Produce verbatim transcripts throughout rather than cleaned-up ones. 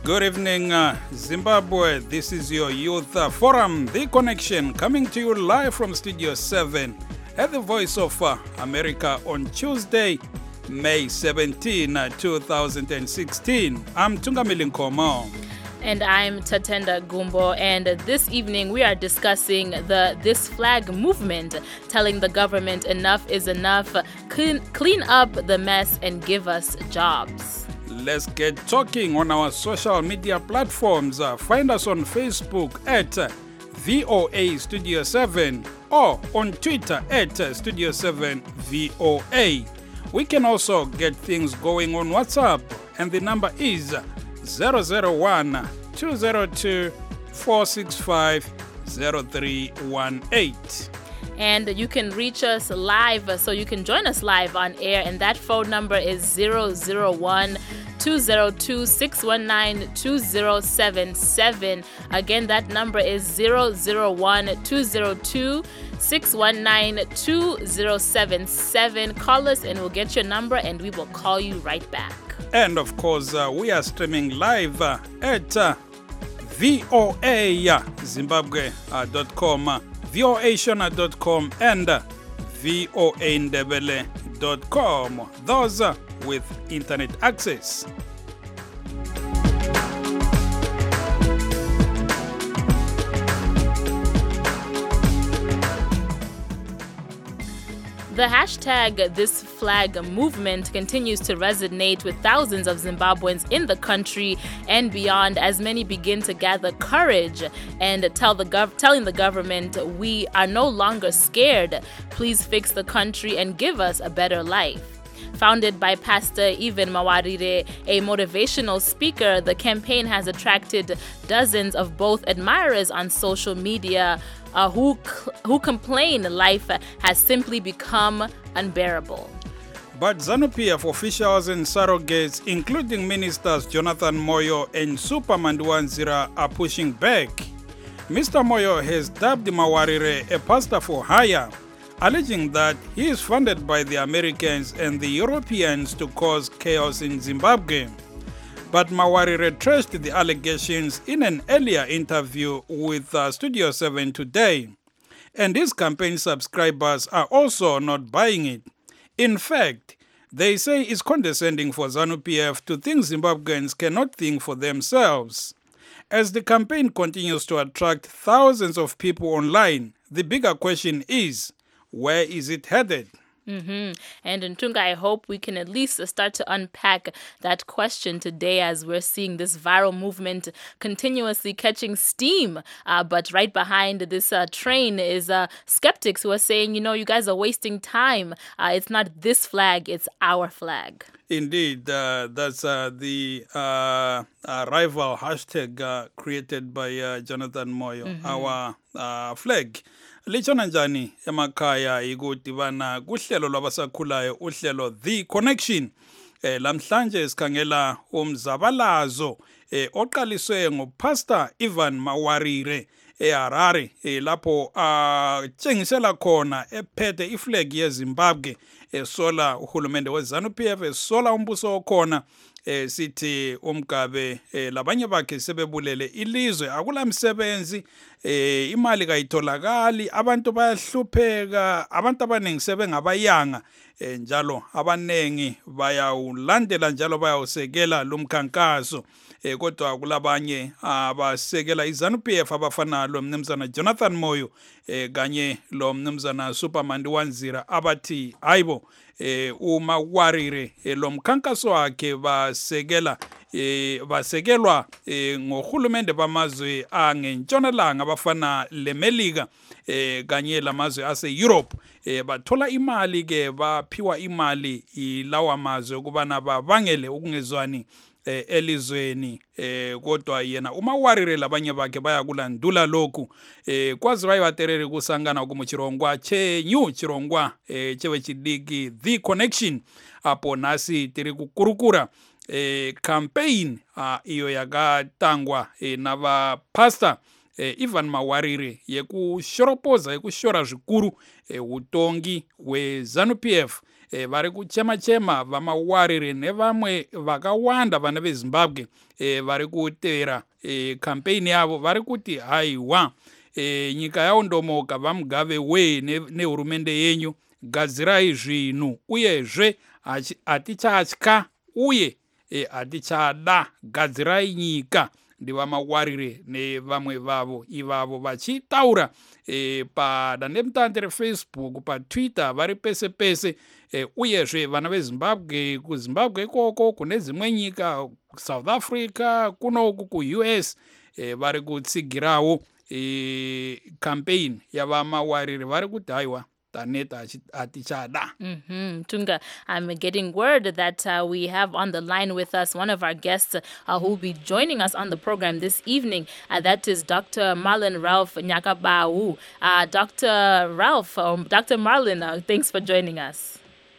Good evening, uh, Zimbabwe. This is your Youth uh, Forum, The Connection, coming to you live from Studio seven at the Voice of uh, America on Tuesday, May seventeenth, two thousand sixteen. I'm Tungamili Nkomo. And I'm Tatenda Gumbo, and this evening we are discussing the This Flag movement, telling the government enough is enough, clean, clean up the mess and give us jobs. Let's get talking on our social media platforms. Uh, find us on Facebook at uh, V O A Studio seven or on Twitter at uh, Studio seven V O A. We can also get things going on WhatsApp, and the number is zero zero one, two zero two, four six five, zero three one eight. And you can reach us live, so you can join us live on air, and that phone number is zero zero one, two zero two, six one nine, two zero seven seven. Again, that number is zero zero one, two zero two, six one nine, two zero seven seven. Call us and we'll get your number and we will call you right back. And of course, uh, we are streaming live uh, at uh, V O A Zimbabwe dot com, uh, V O A Shona dot com, and uh, V O A Ndebele dot com. Those uh, with internet access. The hashtag This Flag movement continues to resonate with thousands of Zimbabweans in the country and beyond, as many begin to gather courage and tell the gov- telling the government, we are no longer scared. Please fix the country and give us a better life. Founded by Pastor Evan Mawarire, a motivational speaker, the campaign has attracted dozens of both admirers on social media uh, who who complain life has simply become unbearable. But ZANU-P F officials and surrogates, including ministers Jonathan Moyo and Super Manduanzira, are pushing back. Mister Moyo has dubbed Mawarire a pastor for hire, alleging that he is funded by the Americans and the Europeans to cause chaos in Zimbabwe. But Mawarire trashed the allegations in an earlier interview with uh, Studio seven today. And his campaign subscribers are also not buying it. In fact, they say it's condescending for ZANU-P F to think Zimbabweans cannot think for themselves. As the campaign continues to attract thousands of people online, the bigger question is, where is it headed? Mm-hmm. And Ntunga, I hope we can at least start to unpack that question today, as we're seeing this viral movement continuously catching steam. Uh, but right behind this uh, train is uh, skeptics who are saying, you know, you guys are wasting time. Uh, it's not this flag, it's our flag. Indeed, uh, that's uh, the uh, uh, rival hashtag uh, created by uh, Jonathan Moyo, mm-hmm. our uh, flag. Lichona njani emakhaya ikudibana kuhlelo lwabasakhulayo uhlelo The Connection. Eh lamhlanje sikhangela umzabalazo eh oqaliswe ngopastor Evan Mawarire eHarare eh lapho atshengisela khona ephethe iflag yeZimbabwe esola uhulumende weZANU-P F esola umbuso okhona eh sithi umgabe eh labanye bakhe sebebulele ilizwe akulamsebenzi eh imali kayitholakali abantu bayahlupheka abantu abanengi sebengabayanga eh njalo abanengi bayawulandela njalo bayawusekela lumkhankaso eh kodwa kulabanye abasekela iZANU-P F abafana lo mnumzana Jonathan Moyo eh kanye lo mnumzana Super Manduanzira abathi hayibo eh uma Warire eh, lo mkhankaso wakhe basekela eh basekelwa eh ngohulumende bamazwe angentshonalanga abafana leMelika eh kanye lamazwe ase Europe eh bathola imali ke baphiwa imali ilawa mazwe ukubana babangele ukungezwani eh, elizweni eh, kodwa yena uma Warire labanye bakhe bayakulandula lokhu eh, kwazi bayibaterere kusangana kumuchirongwa che new chirongwa eh, chewe chidiki The Connection apo nasi tiri kukurukura eh, campaign uh, iyo yakatangwa eh, nava pastor eh, Evan Mawarire yekushoropoza yekushora zvikuru eh, utongi we ZANU-P F eh, vari kuchema-chema vamawarire nevamwe vakawanda vana vezimbabwe eh, vari kutevera eh, campaign yavo vari kuti haiwa eh, nyika yaondomoka vamugave we nehurumende ne yenyu gadzirai zvinhu uyezve hatichatya uye hatichada e, gadzirai nyika ndivamawarire nevamwe vavo ivavo vachitaura e, padandemutande refacebook patwitter vari pese pese e, uyezve vana vezimbabwe kuzimbabwe ikoko kune dzimwe nyika south africa kunoku ku-U S e, vari kutsigirawo e, campaign yavamawarire vari kuti haiwa Mm-hmm. Tunga, I'm getting word that uh, we have on the line with us one of our guests uh, who will be joining us on the program this evening. Uh, that is Doctor Marlon Ralph Nyakabau. Uh, Doctor Ralph, um, Doctor Marlon, uh, thanks for joining us.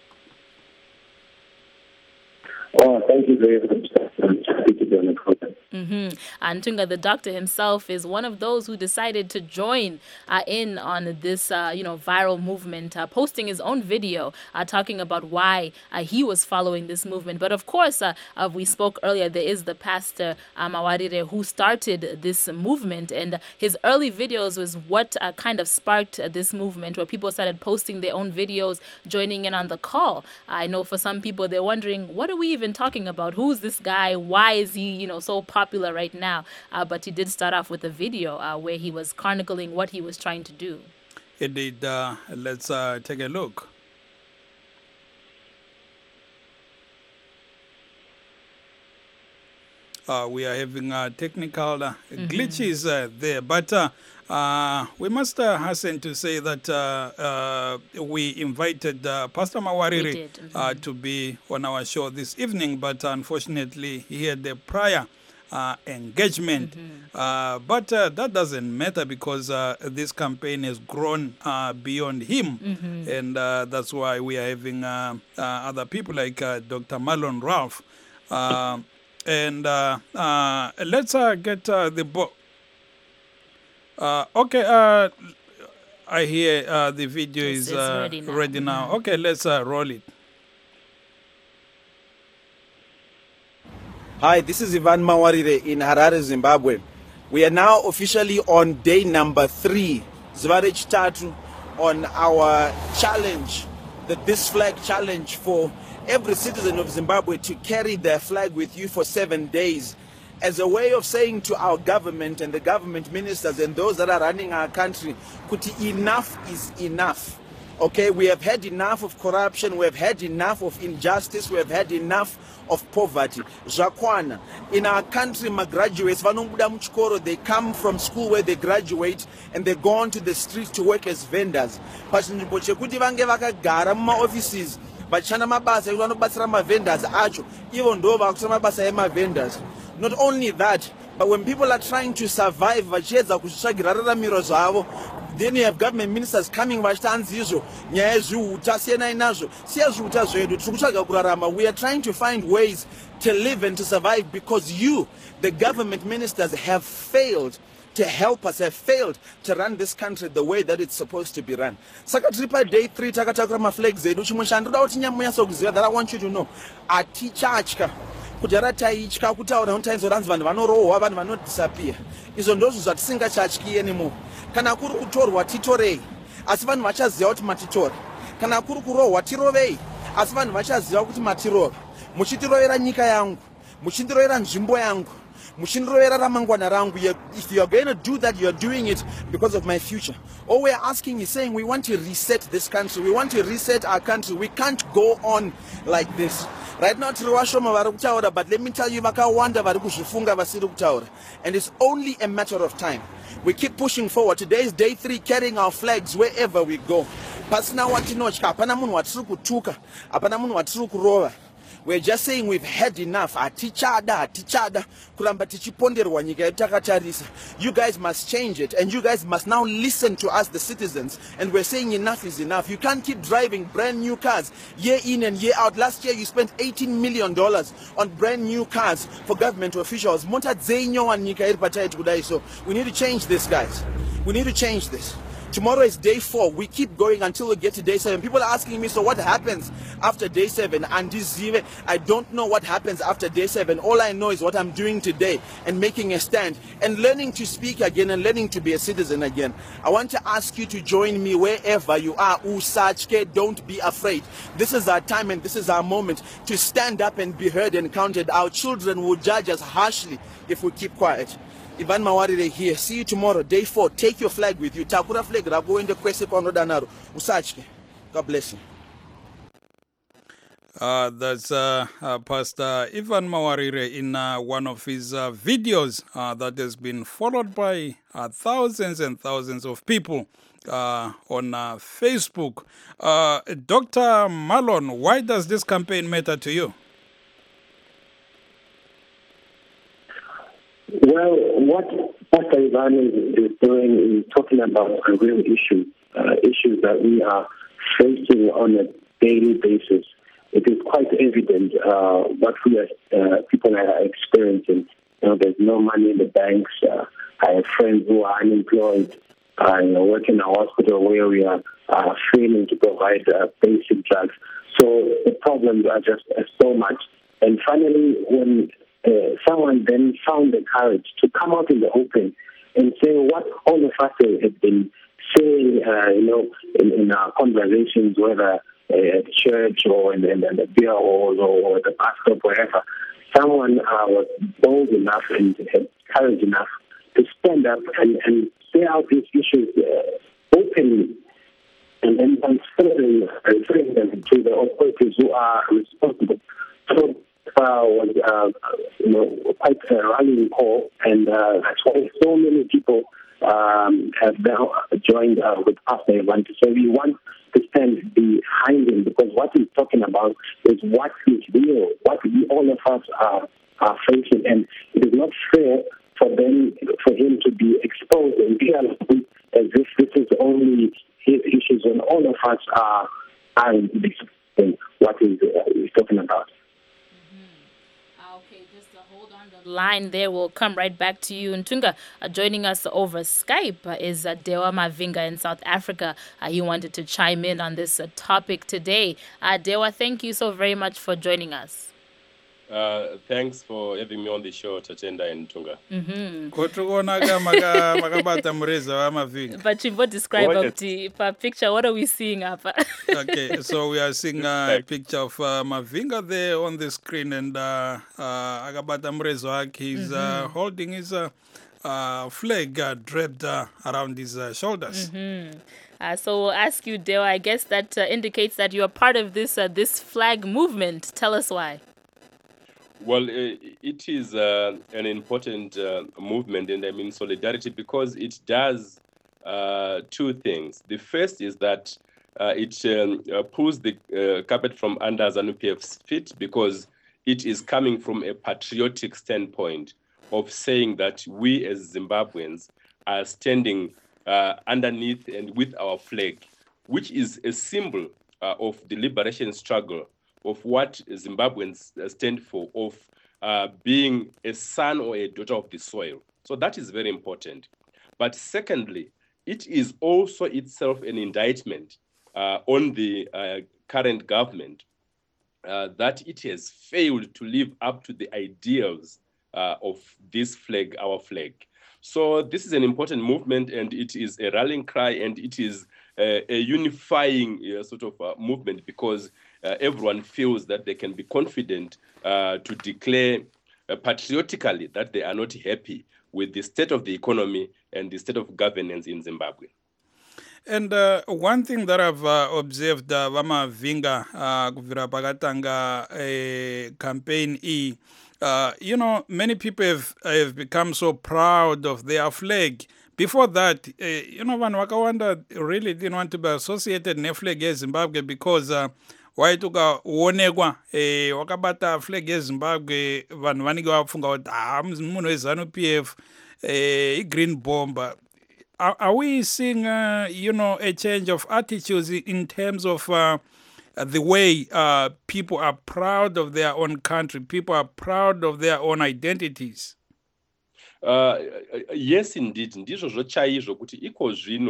Oh, thank you very much. Happy to be on the program. Mm-hmm. And Tunga, the doctor himself, is one of those who decided to join uh, in on this, uh, you know, viral movement, uh, posting his own video uh, talking about why uh, he was following this movement. But of course, uh, uh, we spoke earlier, there is the pastor uh, Mawarire who started this movement, and his early videos was what uh, kind of sparked uh, this movement, where people started posting their own videos, joining in on the call. I know for some people, they're wondering, what are we even talking about? Who's this guy? Why is he, you know, so popular right now? Uh, but he did start off with a video uh, where he was chronicling what he was trying to do. Indeed. Uh, let's uh, take a look. Uh, we are having uh, technical uh, mm-hmm. glitches uh, there, but uh, uh, we must uh, hasten to say that uh, uh, we invited uh, Pastor Mawarire mm-hmm. uh, to be on our show this evening, but unfortunately he had a prior uh, engagement. Mm-hmm. uh, but uh, that doesn't matter because uh, this campaign has grown uh, beyond him, mm-hmm. and uh, that's why we are having uh, uh, other people like uh, Doctor Marlon Ralph. Uh, And uh, uh, let's uh, get uh, the book. Uh, okay, uh, I hear uh, the video yes, is uh, ready now. Ready now. Mm-hmm. Okay, let's uh, roll it. Hi, this is Ivan Mawarire in Harare, Zimbabwe. We are now officially on day number three, Zvare Chitatu, on our challenge, the This Flag Challenge for every citizen of Zimbabwe to carry their flag with you for seven days as a way of saying to our government and the government ministers and those that are running our country, kuti enough is enough. Okay, we have had enough of corruption, we have had enough of injustice, we have had enough of poverty. Zvakwana. In our country, my graduates, they come from school where they graduate and they go on to the street to work as vendors. Offices. Bachana mabasa ivanobatsira ma-vendors acho ivo ndo vakuita mabasa ema-vendors. Not only that, but when people are trying to survive vachiedza kuzvitsvagira raramiro zvavo, then you have government ministers coming vachitanzi izvo nyaya yezviuta siyenai nazvo siya zviuta zvedu tiri kutsvaga kurarama. We are trying to find ways to live and to survive because you, the government ministers, have failed to help us, have failed to run this country the way that it's supposed to be run. Saka tiri day three takatakura maflags edu. Chimwe chandinoda kuti nyamunyaso kuziva that I want you to know, atichatya kudhara taitya kutaura kuti tainzoranzi vanhu vanorohwa, vanhu vanodisappear. Izvo ndozvo zvatisingachatyi anymore. Kana kuri kutorwa titorei, asi vanhu vachaziva kuti matitora. Kana kuri kurohwa tirovei, asi vanhu vachaziva kuti matirova. Muchitirovera nyika yangu, muchindirovera nzvimbo yangu, if you are going to do that, you are doing it because of my future. All we are asking is saying we want to reset this country. We want to reset our country. We can't go on like this. Right now, but let me tell you, and it's only a matter of time. We keep pushing forward. Today is day three, carrying our flags wherever we go. We're just saying we've had enough. You guys must change it, and you guys must now listen to us, the citizens. And we're saying enough is enough. You can't keep driving brand new cars year in and year out. Last year you spent eighteen million dollars on brand new cars for government officials. So we need to change this, guys. We need to change this. Tomorrow is day four. We keep going until we get to day seven. People are asking me, so what happens after day seven? And this, I don't know what happens after day seven. All I know is what I'm doing today and making a stand and learning to speak again and learning to be a citizen again. I want to ask you to join me wherever you are. Usachke, don't be afraid. This is our time and this is our moment to stand up and be heard and counted. Our children will judge us harshly if we keep quiet. Ivan Mawarire here. See you tomorrow, day four. Take your flag with you. Takura flag. Go in the Kwesi Kono Danaro. Usachke. God bless you. Uh, that's uh, uh, Pastor Ivan Mawarire in uh, one of his uh, videos uh, that has been followed by uh, thousands and thousands of people uh, on uh, Facebook. Uh, Doctor Malon, why does this campaign matter to you? Well, what Pastor Ivan is doing is talking about a real issue, uh, issues that we are facing on a daily basis. It is quite evident uh, what we are, uh, people are experiencing. You know, there's no money in the banks. Uh, I have friends who are unemployed, uh, you know, work in a hospital where we are uh, failing to provide uh, basic drugs. So the problems are just uh, so much. And finally, when Uh, someone then found the courage to come out in the open and say what all of us have been saying, uh, you know, in, in our conversations, whether uh, at church or in, in, in the beer halls or the bus stop, wherever. Someone uh, was bold enough and had courage enough to stand up and, and say out these issues uh, openly, and then transferring referring them to the authorities who are responsible. So Uh, was uh, you know, quite a rallying call, and uh, that's why so many people um, have now joined uh, with Pastor Ivan to say we want to stand behind him, because what he's talking about is what is real, what we, all of us are, are facing, and it is not fair for them, for him to be exposed and realized as if this is only his issues, when all of us are, are in what he's, uh, he's talking about. Line there, will come right back to you. Ntunga, uh, joining us over Skype uh, is uh, Dewa Mavinga in South Africa. Uh, he wanted to chime in on this uh, topic today. Uh, Dewa, thank you so very much for joining us. Uh, thanks for having me on the show, Tachenda and Ntunga. Mm-hmm. But you describe Oh, up yes. the per picture. What are we seeing up? Okay, so we are seeing a picture of uh, Mavinga there on the screen, and uh, uh, Agabata Mrezoak, he's uh, holding his uh, uh, flag uh, draped uh, around his uh, shoulders. Mm-hmm. Uh, so we'll ask you, Dewa, I guess that uh, indicates that you are part of this uh, this flag movement. Tell us why. Well, uh, it is uh, an important uh, movement, and I mean solidarity, because it does uh, two things. The first is that uh, it um, uh, pulls the uh, carpet from under ZANU-P F's feet, because it is coming from a patriotic standpoint of saying that we as Zimbabweans are standing uh, underneath and with our flag, which is a symbol uh, of the liberation struggle, of what Zimbabweans stand for, of uh, being a son or a daughter of the soil. So that is very important. But secondly, it is also itself an indictment uh, on the uh, current government uh, that it has failed to live up to the ideals uh, of this flag, our flag. So this is an important movement, and it is a rallying cry, and it is uh, a unifying uh, sort of uh, movement, because uh, everyone feels that they can be confident uh, to declare uh, patriotically that they are not happy with the state of the economy and the state of governance in Zimbabwe. And uh, one thing that I've uh, observed, uh, Vama Vinga, uh, kuvira pakatanga a campaign E, uh, you know, many people have, have become so proud of their flag. Before that, uh, you know, Van Wakawanda really didn't want to be associated with flag as Zimbabwe, because uh, waituka uonekwa eh, wakabata flag ya Zimbabwe vanhu vanenge vafunga kuti ah munhu weZANU-P F eh, green bomber. Are, are we seeing, uh, you know, a change of attitudes in terms of uh, the way uh, people are proud of their own country, people are proud of their own identities? Uh, yes, indeed. Ndizvo zvochaizvo kuti iko zvino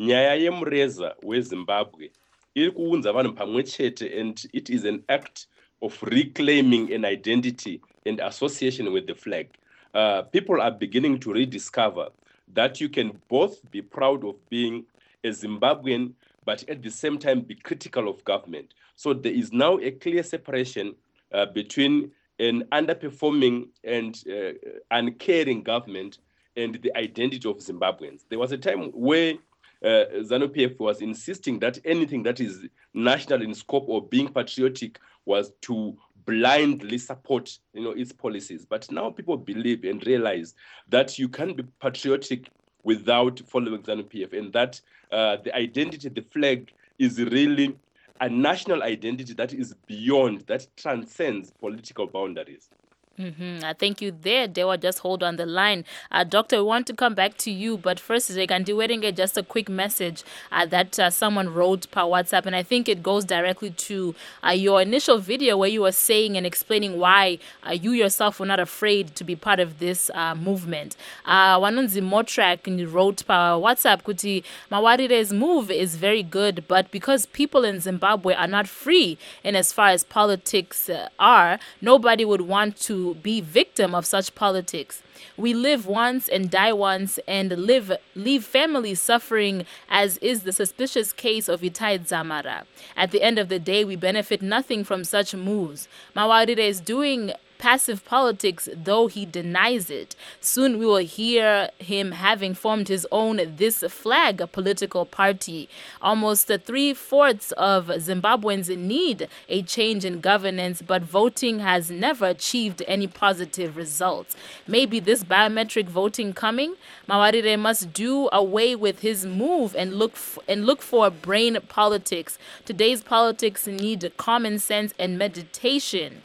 nyaya yemureza weZimbabwe iri kuunza vanhu pamwe chete, and it is an act of reclaiming an identity and association with the flag. Uh, people are beginning to rediscover that you can both be proud of being a Zimbabwean, but at the same time be critical of government. So there is now a clear separation uh, between an underperforming and uh, uncaring government and the identity of Zimbabweans. There was a time where uh, ZANU-P F was insisting that anything that is national in scope or being patriotic was to blindly support, you know, its policies. But now people believe and realize that you can be patriotic without following ZANU-P F, and that uh, the identity, the flag, is really a national identity that is beyond, that transcends political boundaries. Mm-hmm. I thank you there, Dewa. Just hold on the line. Uh, Doctor, we want to come back to you, but first, Zekandiweringe, just a quick message uh, that uh, someone wrote per WhatsApp, and I think it goes directly to uh, your initial video where you were saying and explaining why uh, you yourself were not afraid to be part of this uh, movement. Uh, Wanunzi Motrak wrote per WhatsApp, Kuti, Mawarire's move is very good, but because people in Zimbabwe are not free, and as far as politics uh, are, nobody would want to be victim of such politics. We live once and die once and live leave families suffering, as is the suspicious case of Itai Dzamara. At the end of the day, we benefit nothing from such moves. Mawarire is doing passive politics, though he denies it. Soon we will hear him having formed his own This Flag political party. Almost three-fourths of Zimbabweans need a change in governance, but voting has never achieved any positive results. Maybe this biometric voting coming? Mawarire must do away with his move and look f- and look for brain politics. Today's politics need common sense and meditation.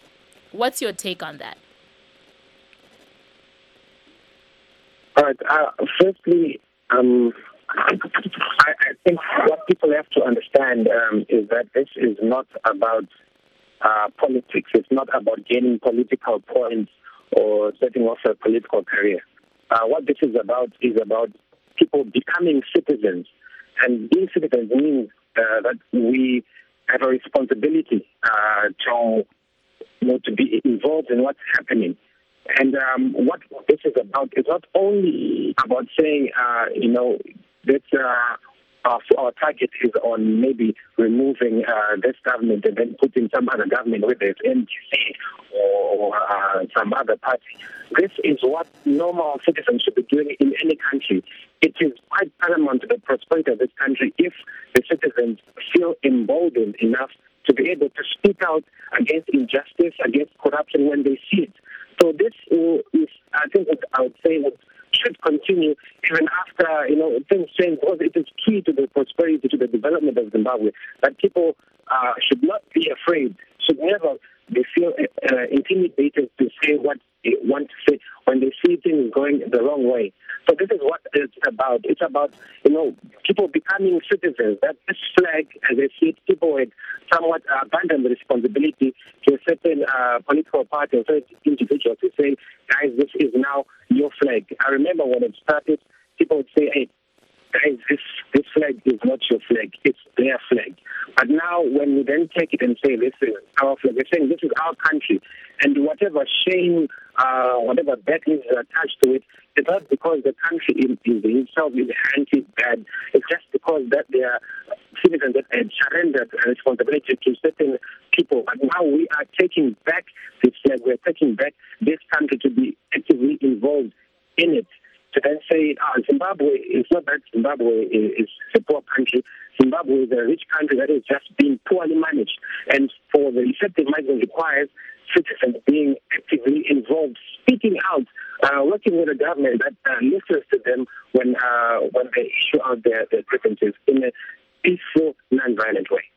What's your take on that? All right. Uh, firstly, um, I, I think what people have to understand um, is that this is not about uh, politics. It's not about gaining political points or setting off a political career. Uh, what this is about is about people becoming citizens. And being citizens means uh, that we have a responsibility uh, to You know, to be involved in what's happening. And um, what this is about is not only about saying, uh, you know, that uh, our, our target is on maybe removing uh, this government and then putting some other government, whether it's N D C or uh, some other party. This is what normal citizens should be doing in any country. It is quite paramount to the prosperity of this country if the citizens feel emboldened enough to be able to speak out against injustice, against corruption when they see it. So this is, I think, what I would say what should continue even after, you know, things change, because it is key to the prosperity, to the development of Zimbabwe, that people uh, should not be afraid, should never they feel uh, intimidated to say what they want to say when they see things going the wrong way. So this is what it's about. It's about, you know, people becoming citizens. That this flag, as I see it, people had somewhat abandoned the responsibility to a certain uh, political party or certain individuals to say, guys, this is now your flag. I remember when it started, people would say, hey, guys, this, this flag is not your flag, it's their flag. But now when we then take it and say this is our flag, we're saying this is our country, and whatever shame, uh, whatever bad news is attached to it, it's not because the country in, in itself is anti-bad, it's just because that they are citizens that had surrendered responsibility to certain people. But now we are taking back this flag, we're taking back this country to be actively involved in it. To then say, oh, Zimbabwe, it's not that Zimbabwe is a poor country. Zimbabwe is a rich country that is just being poorly managed. And for the effective management requires citizens being actively involved, speaking out, uh, working with the government that uh, listens to them when uh, when they issue out their, their grievances in a peaceful, non-violent way.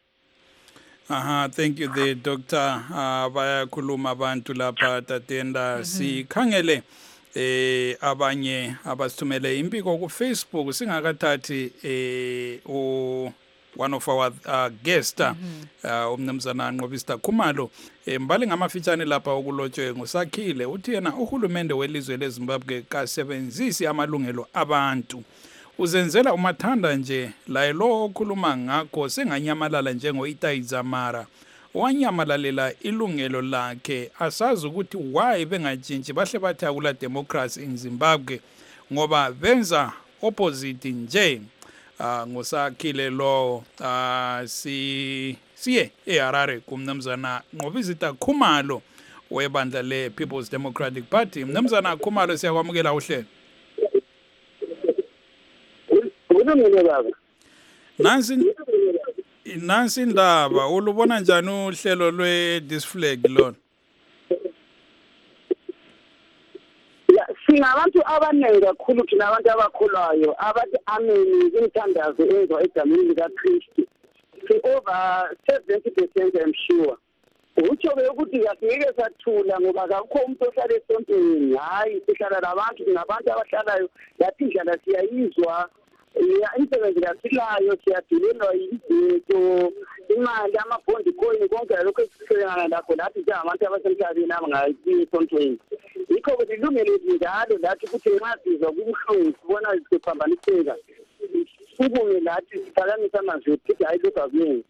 Aha, thank you there, Doctor Bayakhuluma abantu lapha tatenda sikhangele eh abanye abasithumele impiko ku Facebook singakathathi eh u one of our uh, guest uh, umnumzana Nqobisa Khumalo mbali ngamafitshane lapha okulotshwe nguSakhile uthi yena uhulumende welizwe leZimbabwe kasebenzisi amalungelo abantu uzenzela umathanda nje la lo okhuluma ngakho senganyamalala njengo-Itayizamara wanyamalalela ilungelo lakhe asazi ukuthi why bengajintshi bahle bathi akula democracy in Zimbabwe ngoba benza opposite nje. Uh, ngosakhile lo uh, si siye eHarare kumnumzana Nqobizita Khumalo webandla le People's Democratic Party. Mnumzana Khumalo siyakwamukela uhlelo. Nansi nansi indaba ulubona njani uhlelo lwe this flag lona? Sinabantu abaningi kakhulu thina abantu abakhulayo abathi ameni imthandazo enziwa egameni likaKristu si over seventy percent I'm sure. Utsho-ke ukuthi ngeke sathula ngoba akukho umuntu ohlala esontweni, hayi sihlala labantu nabantu abahlalayo yathi indlela siyayizwa imisebenzi kasilayo siyadilelwa izinto imali amabhondi coin konke lokho esisebenza lakho lathi njengabantu abasemhlabeni abangayi esontweni. Yikho ukuthi ilungelo njalo lathi ukuthi nxasizwa kubuhlungu sibona siphambaniseka ubunge lathi siphakamisa amazwi ukuthi hayi lokho akuyenzi.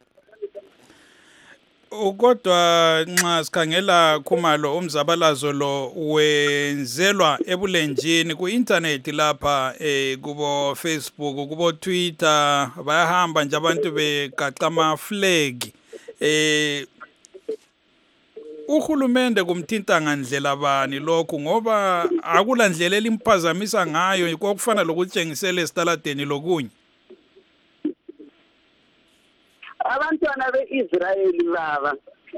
Ukodwa nxa sikhangela Khumalo umzabalazo lo wenzelwa ebulenjini ku-internet lapha eh kubo Facebook kubo Twitter bayahamba nje abantu begaxa ama flag eh uhulumende kumthinta ngandlela bani lokho ngoba akula ndlela elimphazamisa ngayo kokufana lokutshengisela esitaladeni lokunye. Abantwana be-Israyeli baba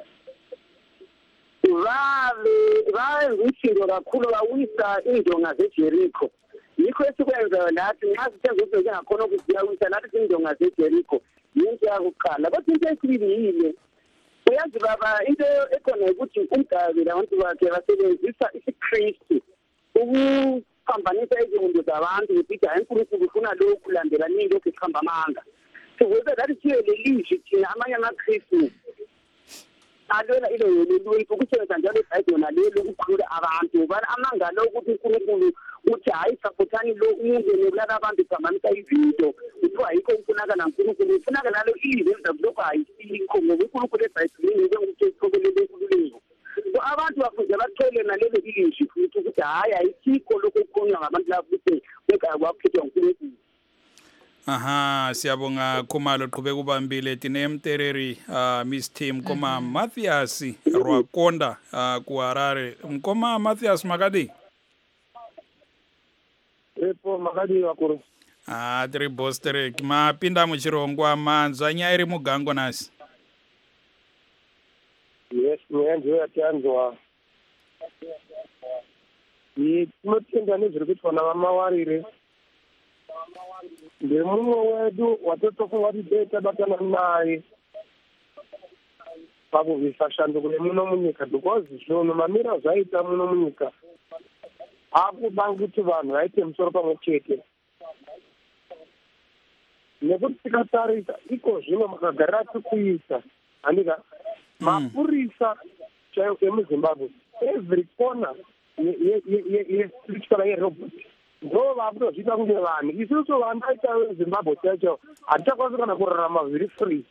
babe bayenza ishinto kakhulu bawisa indonga zeJericho. Yikho esikwenzayo nathi nxa sithenga ukuthi njengakhona ukuthi siyawisa nathi indonga zeJericho yinto yakuqala. Kodwa into esibili uyazi baba into ekhona ukuthi umdabi labantu bakhe basebenzisa isiKristu ukuphambanisa izinto zabantu ukuthi hayi uNkulunkulu ufuna lokhu landela nini lokhu ikhamba amanga. Ukuze lathi siye lelizwi thina amanye amaKristu alona ilo yoluntu ukusebenza njalo eBhayibheli nalelo ukukhulula abantu bani amanga lo ukuthi uNkulunkulu uthi hayi sapothani lo umuntu nebulala abantu phambanisa izinto kuthiwa yikho ufunakala uNkulunkulu ufunakala lo ilizwi enza lokho ayisikho ngoba uNkulunkulu eBhayibhelini yike umuntu esiqokelele enkululeko. So abantu bafuze bathole nalelo ilizwi futhi ukuthi hayi ayisikho lokho okukhulunywa ngabantu labo ukuthi bekaya kwaphethwa uNkulunkulu. Aha, siyabonga Khumalo qhubeka ubambile tine Mtereri uh, Miss Team koma mm -hmm. Matthias Rwakonda uh, ku Harare. Mkoma Matthias Makadi. Epo Makadi wakuru. Ah, tiri bostere ma pinda mu Chirongwa manzo anyari mugango nasi. Yes, mwenje yatyanzwa. Ni mutenda nezviri kuitwa navamawarire. Ndemumwe wedu watotofa watibeta batana naye pakuvisa shando kune muno munyika because zvinhu mamira zvaita muno munyika akudanga kuti vanhu vaite musoro pamwe chete nekuti tikatarisa iko zvino makagarira tikuisa handika mapurisa chaiwo emuzimbabwe every corner yespiritual yerobot ndo vakutozviita kunge vanhu isusu vandaita vezimbabwe chacho hatichakwanisi kana kurarama zviri free.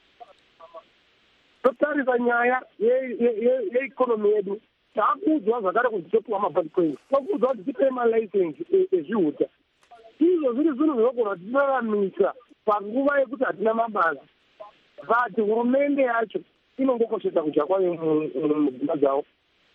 Totarisa nyaya yeikonomi yedu takuudzwa zvakare kuti topiwa mabhitcoins tokuudzwa kuti tipe malaisensi ezvihuta izvo zviri zvinhu zvinogona kuti tiraramisa panguva yekuti hatina mabasa but hurumende yacho inongokoshesa kudya kwayo mudzimba dzavo.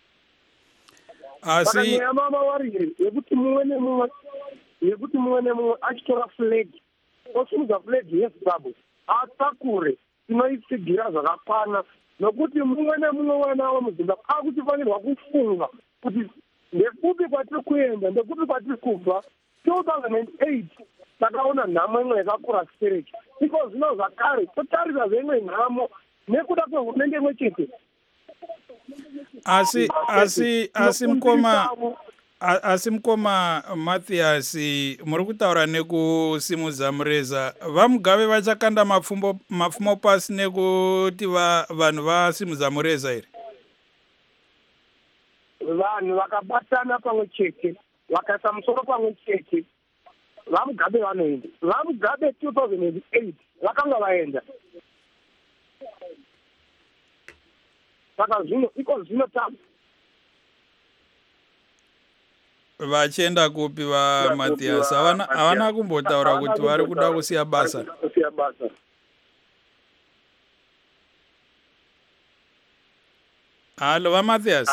Asi nyaya mamawarire yekuti mumwe nemumwe yekuti mumwe nemumwe achitora flag osimudza flag yezimbabwe atakure tinoitsigira zvakakwana nokuti mumwe nemumwe wana wemuzimbabwe akuchifanirwa kufunga kuti ndekupi kwatiri kuenda ndekupi kwatiri kubva. two thousand eight takaona nhamo imwe yakakura sipereki iko zvino zvakare totarisa zveimwe nhamo nekuda kwehurumende imwe chete. Asi asi asimkoma asimkoma Matthias muri kutaura nekusimudza mureza vamugabe vachakanda mapfumbo mapfumo pasi nekuti vanhu vasimudza mureza here. Vanhu vakabatana pamwe chete vakaisa musoro pamwe chete vamugabe vanoenda vamugabe two thousand eight vakanga vaenda saka zvino iko zvino tamba vachienda kupi vaMathias? havana kumbotaura kuti vari kuda kusiya basa? Hello, vaMathias.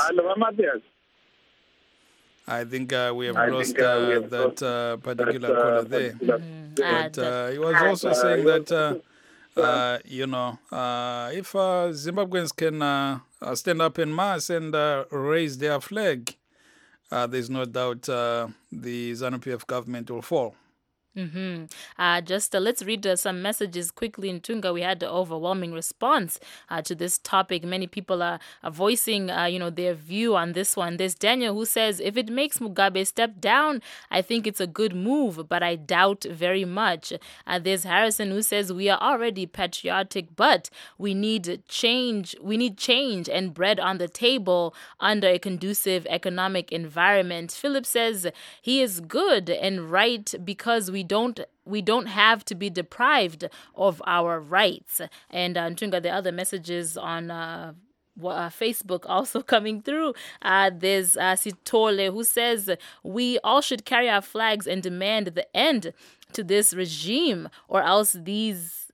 I think uh, we have I lost think, uh, uh, we have that uh, particular that, uh, caller there. Mm-hmm. But uh, he was also uh, saying that, uh, uh, you know, uh, if uh, Zimbabweans can uh, uh, stand up en masse and uh, raise their flag, uh, there's no doubt uh, the ZANU-P F government will fall. Mm-hmm. Uh, just uh, let's read uh, some messages quickly. In Tunga, we had an overwhelming response uh, to this topic. Many people are, are voicing, uh, you know, their view on this one. There's Daniel who says, if it makes Mugabe step down, I think it's a good move, but I doubt very much. Uh, there's Harrison who says, we are already patriotic, but we need change. We need change and bread on the table under a conducive economic environment. Philip says he is good and right because we don't we don't have to be deprived of our rights. And uh, Ntunga, the other messages on uh, uh, Facebook also coming through. Uh, there's uh, Sitole who says we all should carry our flags and demand the end to this regime, or else these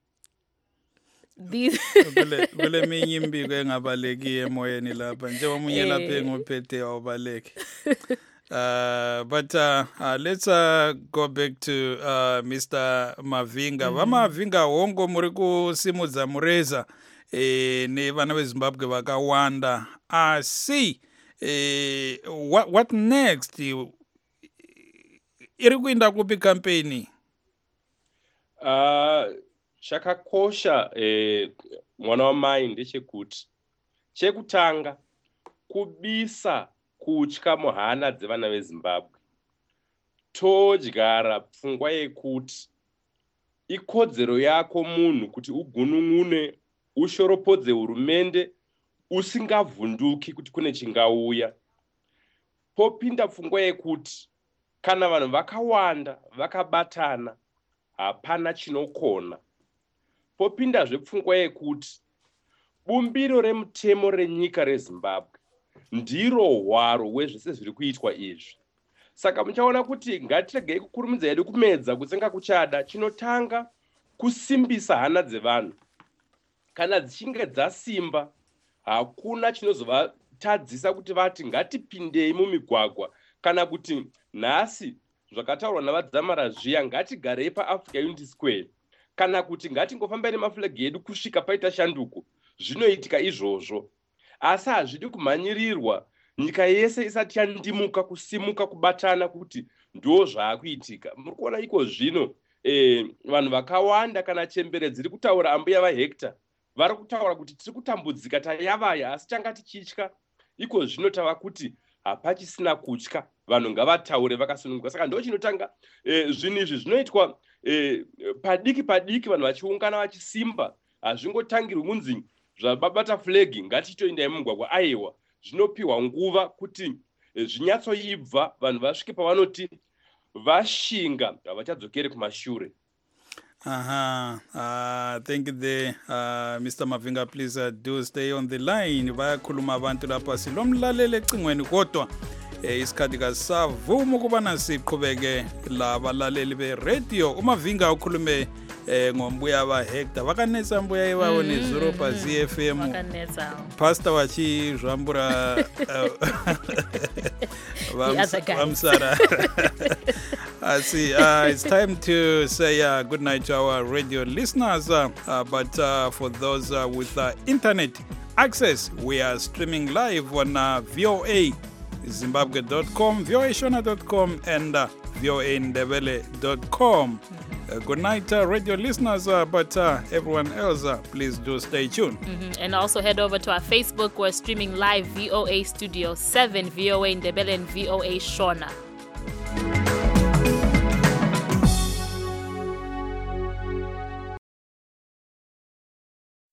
these kule minye imbiko engabaleki emoyeni lapha njengoba munye lapha engophethe awubaleki. Uh, but uh, uh, let's uh, go back to uh, Mister Mavinga. Mm-hmm. Mavinga wongo muri kusimudza mureza eh, ne vana veZimbabwe vakawanda. Uh, see, eh, what, what next? Iri kuinda kupi campaign? Uh, chakakosha eh, mwana wamai ndechekuti chekutanga kubisa kutya muhana dzevana veZimbabwe. Todyara pfungwa yekuti ikodzero yako munhu kuti ugunun'une ushoropodze hurumende usingavhunduki kuti kune chingauya. Popinda pfungwa yekuti kana vanhu vakawanda vakabatana hapana chinokona. Popindazve pfungwa yekuti bumbiro remutemo renyika reZimbabwe ndiro hwaro hwezvese zviri kuitwa izvi. Saka muchaona kuti ngatiregei kukurumidza hedu kumedza kutsenga kuchada. Chinotanga kusimbisa hana dzevanhu. Kana dzichinge dzasimba hakuna chinozovatadzisa kuti vati ngatipindei mumigwagwa, kana kuti nhasi zvakataurwa navadzamara zviya ngatigarei paAfrica Unity Square, kana kuti ngatingofamba nemafulagi edu kusvika paita shanduko. Zvinoitika izvozvo. Asi hazvidi kumhanyirirwa nyika yese isati yandimuka kusimuka kubatana kuti ndo zvaakuitika. Muri kuona iko zvino eh, vanhu vakawanda kana chembere dziri kutaura ambuya vaHector vari kutaura kuti tiri kutambudzika tayavaya asi tanga tichitya. Iko zvino tava kuti hapachisina kutya, vanhu ngavataure vakasununguka. Saka ndo chinotanga eh, zvinhu izvi zvinoitwa eh, padiki padiki, vanhu vachiungana vachisimba. Hazvingotangirwi munzi zvabata flagi ngatitoendai mumugwagwa. Aiwa, zvinopiwa nguva kuti zvinyatsoibva, vanhu vasvike pavanoti vashinga havachadzokeri kumashure. Aha, uh, thank you there, uh, Mister Mavinga. Please uh, do stay on the line. Vayakhuluma abantu lapha silomlalele ecingweni kodwa eh, isikhathi kasavuma ukubana siqhubeke labalaleli be-radio. uMavinga ukhulume eh, ngombuya vaHector vakanetsa mbuya ivavo nezuro paZ F M. Pastor wachi zvambura vamsara. I see. Uh, it's time to say uh, good night to our radio listeners. Uh, uh, but uh, for those uh, with uh, internet access, we are streaming live on uh, V O A Zimbabwe dot com, V O A Shona dot com, and uh, V O A Ndebele dot com. Uh, good night, uh, radio listeners. Uh, but uh, everyone else, uh, please do stay tuned. Mm-hmm. And also head over to our Facebook. We're streaming live V O A Studio seven, V O A Ndebele, and V O A Shona.